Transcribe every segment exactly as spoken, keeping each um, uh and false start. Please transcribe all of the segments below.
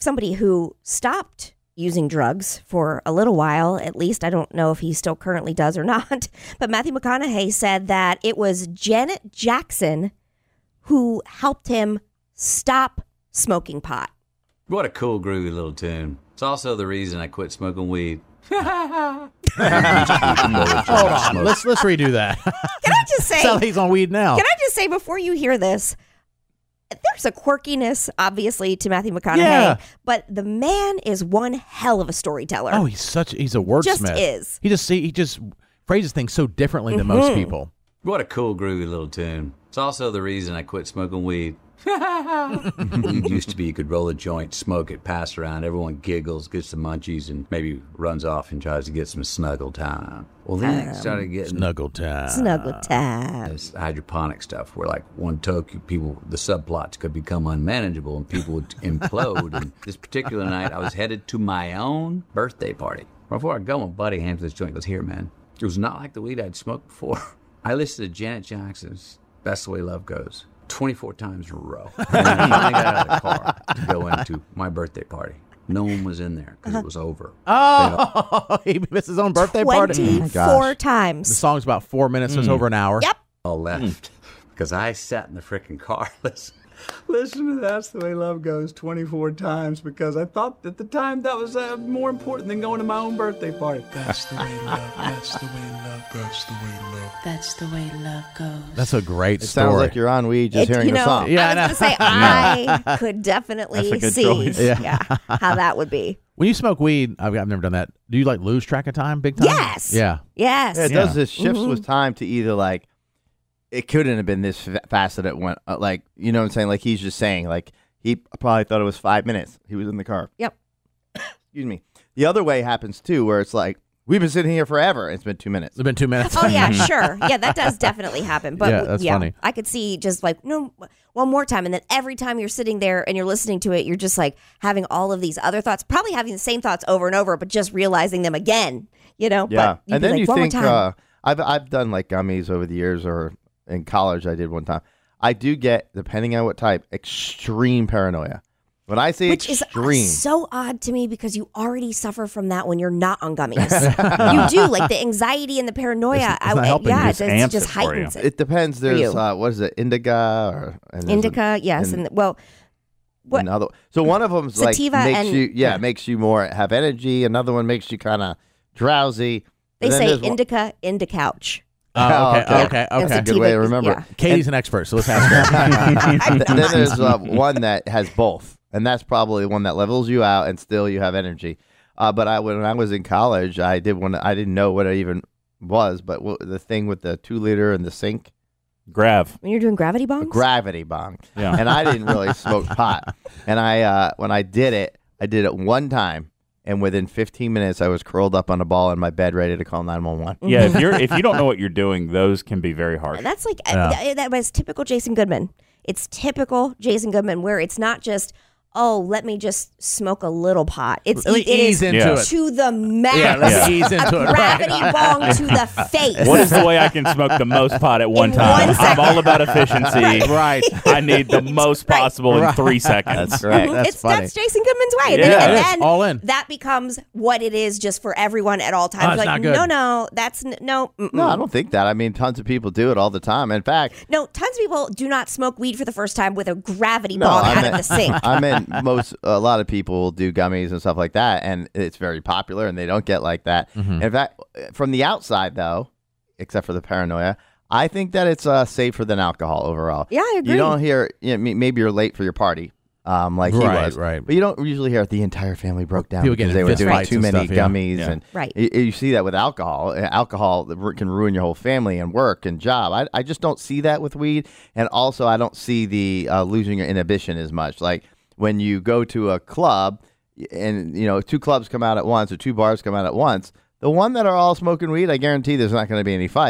somebody who stopped using drugs for a little while, at least. I don't know if he still currently does or not. But Matthew McConaughey said that it was Janet Jackson who helped him stop smoking pot. What a cool, groovy little tune. It's also the reason I quit smoking weed. Hold on. Let's let's redo that. Can I just say... Sally's on weed now. Can I just say, before you hear this, there's a quirkiness, obviously, to Matthew McConaughey, Yeah. but the man is one hell of a storyteller. Oh, he's such he's a wordsmith. Just is. He just see he just phrases things so differently than most people. What a cool, groovy little tune. It's also the reason I quit smoking weed. It used to be you could roll a joint, smoke it, pass around, everyone giggles, gets the munchies, and maybe runs off and tries to get some snuggle time. Well, then it started getting... Snuggle time. Snuggle time. This hydroponic stuff where, like, one toke, people, the subplots could become unmanageable and people would implode. And this particular night, I was headed to my own birthday party. Before I go, my buddy hands me this joint and goes, "Here, man." It was not like the weed I'd smoked before. I listened to Janet Jackson's That's the Way Love Goes twenty-four times in a row. And I finally got out of the car to go into my birthday party. No one was in there because it was over. Oh, he missed his own birthday party. twenty-four times. The song's about four minutes. Mm. It's over an hour. Yep. All left because I sat in the freaking car. Listen, listen to That's the Way Love Goes twenty-four times because I thought at the time that was uh, more important than going to my own birthday party. That's the way love. That's the way love. That's the way love. That's the way love goes. That's a great it story. Sounds like you're on weed just It- hearing you the know, song. Yeah, I I know. was going to say, I could definitely That's a good see choice. yeah. Yeah. how that would be. When you smoke weed, I've, I've never done that. Do you like lose track of time big time? Yes. Yeah. Yes. Yeah, it Yeah. does this shifts Mhm. with time to either like it couldn't have been this fa- fast that it went uh, like you know what I'm saying, like he's just saying like he probably thought it was five minutes he was in the car. Yep. Excuse me. The other way happens too, where it's like we've been sitting here forever. It's been two minutes. It's been two minutes. Oh, yeah, sure. Yeah, that does definitely happen. But Yeah, that's funny. I could see just like, no, one more time. And then every time you're sitting there and you're listening to it, you're just like having all of these other thoughts, probably having the same thoughts over and over, but just realizing them again, you know? Yeah, But you'd and be then like, you one more think time. uh, I've I've done like gummies over the years, or in college I did one time. I do get, depending on what type, extreme paranoia. When I say Which extreme, is so odd to me because you already suffer from that when you're not on gummies. You do, like the anxiety and the paranoia. It's- it's I- not helping you, yeah, it just it amps just it for you. heightens it. it depends. There's you. uh, what is it, indica or and there's Indica, yes, and- and well, what Another, so one of them's like Sativa makes and- you, yeah, yeah. makes you more have energy. Another one makes you kind of drowsy. they And then say there's one- indica, indica-couch. Oh, okay. Oh, Okay. okay. Okay. That's a good way to remember it. Yeah. Katie's an expert, so let's ask her. then there's uh, one that has both, and that's probably the one that levels you out, and still you have energy. Uh, but I, when I was in college, I did one. I didn't know what it even was, but w- the thing with the two liter and the sink, Grav. When you're doing gravity a bongs? gravity bong. Yeah. And I didn't really smoke pot. And I, uh, when I did it, I did it one time, and within fifteen minutes, I was curled up on a ball in my bed, ready to call nine one one. Yeah, if you're if you don't know what you're doing, those can be very hard. That's like, Yeah. uh, th- that was typical Jason Goodman. It's typical Jason Goodman where it's not just, oh, let me just smoke a little pot. It's Let me it is ease into Yeah. it. to the max. Yeah, let's ease a into it. gravity Right. bong to the face. What is the way I can smoke the most pot at one In time? one I'm second. all about efficiency. Right. I need the most Right. possible in three seconds. That's right. That's it's funny. that's Jason Goodman's way. Yeah, and, it and is. then All in. that becomes what it is just for everyone at all times. Oh, it's like, not good. no, no, that's n- no, mm-mm. No, I don't think that. I mean, tons of people do it all the time. In fact, no. Tons of people do not smoke weed for the first time with a gravity No, bong I out meant- of the sink. I meant most a lot of people will do gummies and stuff like that, and it's very popular, and they don't get like that. In fact, from the outside, though, except for the paranoia, I think that it's uh, safer than alcohol overall. Yeah, I agree. You don't hear, you know, m- maybe you're late for your party, um, like he Right, was, right. but you don't usually hear the entire family broke down People because getting they were fist doing fights too and many stuff, yeah. gummies, Yeah. and Right. you, you see that with alcohol. Alcohol can ruin your whole family and work and job. I, I just don't see that with weed, and also I don't see the uh, losing your inhibition as much. Like when you go to a club, and you know two clubs come out at once or two bars come out at once, the one that are all smoking weed, I guarantee there's not going to be any fights.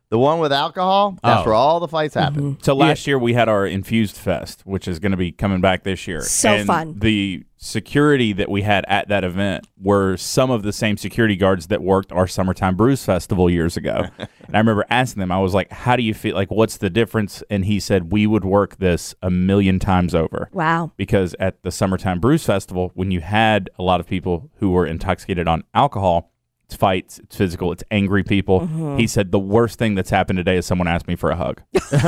The one with alcohol, that's Oh. where all the fights happen. So last year we had our Infused Fest, which is going to be coming back this year. So and fun. The security that we had at that event were some of the same security guards that worked our Summertime Brews Festival years ago. And I remember asking them, I was like, how do you feel? Like, what's the difference? And he said, we would work this a million times over. Wow. Because at the Summertime Brews Festival, when you had a lot of people who were intoxicated on alcohol, it's fights, it's physical, it's angry people. Mm-hmm. He said the worst thing that's happened today is someone asked me for a hug.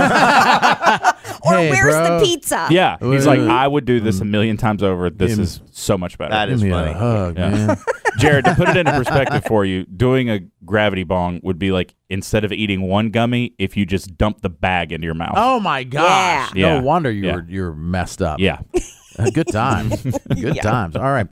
Or Hey, where's bro. the pizza? Yeah, he's like, Wait. I would do this a million times over. This Give me- is so much better. That Give is me funny. a hug, Yeah. man. Jared, to put it into perspective for you, doing a gravity bong would be like instead of eating one gummy, if you just dump the bag into your mouth. Oh my gosh! Yeah. No wonder you Yeah. were you're messed up. Yeah. Uh, Good times. Good times. All right.